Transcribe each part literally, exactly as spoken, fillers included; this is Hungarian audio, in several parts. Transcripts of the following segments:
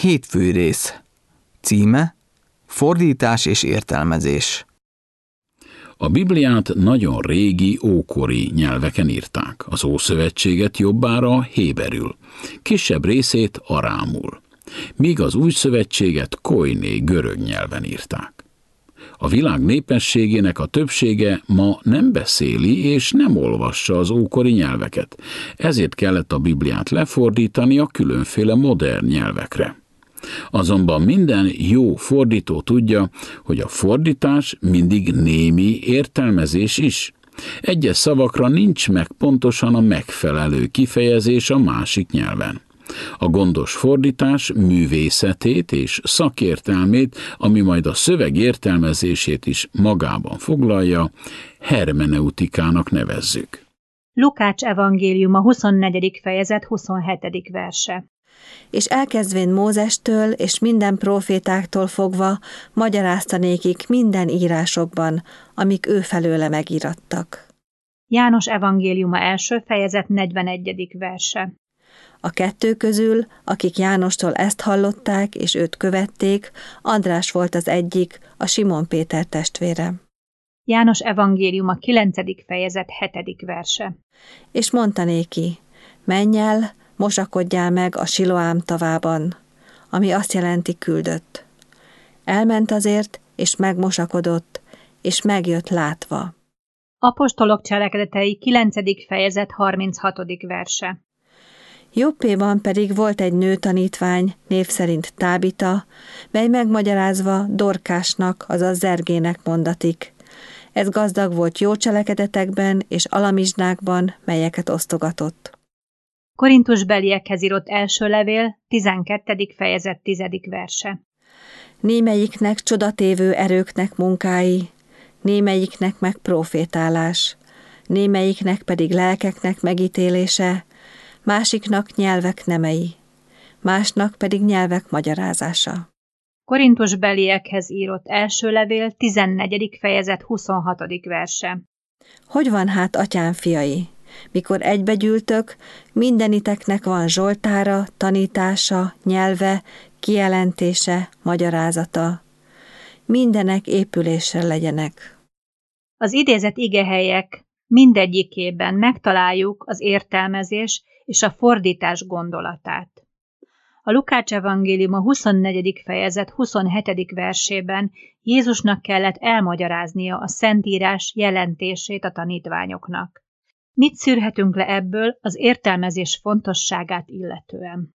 Hétfő rész. Címe: Fordítás és értelmezés. A Bibliát nagyon régi, ókori nyelveken írták, az Ószövetséget jobbára héberül, kisebb részét arámul, míg az Új Szövetséget koiné görög nyelven írták. A világ népességének a többsége ma nem beszéli és nem olvassa az ókori nyelveket, ezért kellett a Bibliát lefordítani a különféle modern nyelvekre. Azonban minden jó fordító tudja, hogy a fordítás mindig némi értelmezés is. Egyes szavakra nincs meg pontosan a megfelelő kifejezés a másik nyelven. A gondos fordítás művészetét és szakértelmét, ami majd a szöveg értelmezését is magában foglalja, hermeneutikának nevezzük. Lukács evangéliuma huszonnegyedik fejezet huszonhetedik verse. És elkezdvén Mózestől és minden prófétáktól fogva magyaráztanékik minden írásokban, amik ő felőle megírattak. János evangéliuma első fejezet negyvenegyedik verse. A kettő közül, akik Jánostól ezt hallották és őt követték, András volt az egyik, a Simon Péter testvére. János evangéliuma kilencedik fejezet hetedik verse. És mondta néki, menj el, mosakodjál meg a Siloám tavában, ami azt jelenti küldött. Elment azért, és megmosakodott, és megjött látva. Apostolok cselekedetei kilencedik fejezet harminchatodik verse. Jobbéban pedig volt egy nő tanítvány, név szerint Tábita, mely megmagyarázva Dorkásnak, azaz Zergének mondatik. Ez gazdag volt jó cselekedetekben és alamizsnákban, melyeket osztogatott. Korintusbeliekhez írott első levél, tizenkettedik fejezet tizedik verse. Némelyiknek csodatévő erőknek munkái, némelyiknek meg prófétálás, némelyiknek pedig lelkeknek megítélése, másiknak nyelvek nemei, másnak pedig nyelvek magyarázása. Korintusbeliekhez írott első levél, tizennegyedik fejezet huszonhatodik verse. Hogy van hát, atyám fiai? Mikor egybegyűltök, mindeniteknek van zsoltára, tanítása, nyelve, kijelentése, magyarázata. Mindenek épülésre legyenek. Az idézett igehelyek mindegyikében megtaláljuk az értelmezés és a fordítás gondolatát. A Lukács evangéliuma huszonnegyedik fejezet huszonhetedik versében Jézusnak kellett elmagyaráznia a Szentírás jelentését a tanítványoknak. Mit szűrhetünk le ebből az értelmezés fontosságát illetően?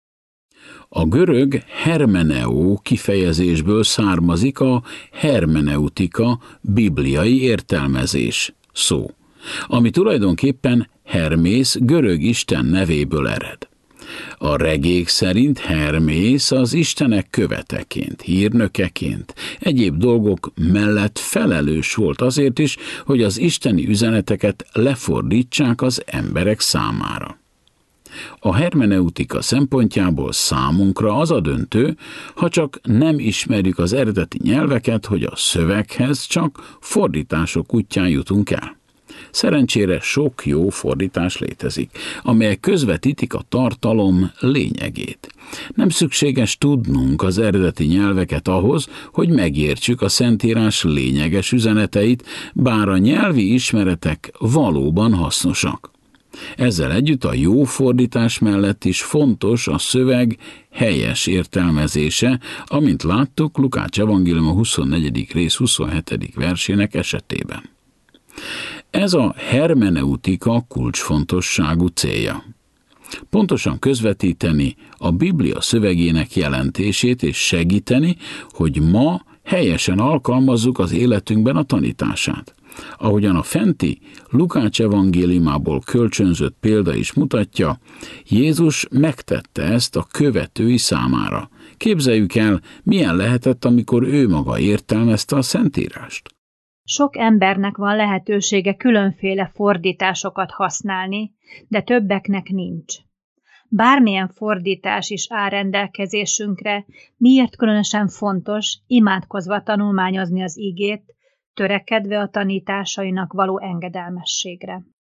A görög hermeneo kifejezésből származik a hermeneutika, bibliai értelmezés szó, ami tulajdonképpen Hermész görög isten nevéből ered. A regék szerint Hermész az istenek követeként, hírnökeként, egyéb dolgok mellett felelős volt azért is, hogy az isteni üzeneteket lefordítsák az emberek számára. A hermeneutika szempontjából számunkra az a döntő, ha csak nem ismerjük az eredeti nyelveket, hogy a szöveghez csak fordítások útján jutunk el. Szerencsére sok jó fordítás létezik, amelyek közvetítik a tartalom lényegét. Nem szükséges tudnunk az eredeti nyelveket ahhoz, hogy megértsük a Szentírás lényeges üzeneteit, bár a nyelvi ismeretek valóban hasznosak. Ezzel együtt a jó fordítás mellett is fontos a szöveg helyes értelmezése, amint láttuk Lukács evangéliuma huszonnegyedik rész huszonhetedik versének esetében. Ez a hermeneutika kulcsfontosságú célja. Pontosan közvetíteni a Biblia szövegének jelentését és segíteni, hogy ma helyesen alkalmazzuk az életünkben a tanítását. Ahogyan a fenti Lukács evangéliumából kölcsönzött példa is mutatja, Jézus megtette ezt a követői számára. Képzeljük el, milyen lehetett, amikor ő maga értelmezte a Szentírást. Sok embernek van lehetősége különféle fordításokat használni, de többeknek nincs. Bármilyen fordítás is áll rendelkezésünkre, miért különösen fontos imádkozva tanulmányozni az igét, törekedve a tanításainak való engedelmességre.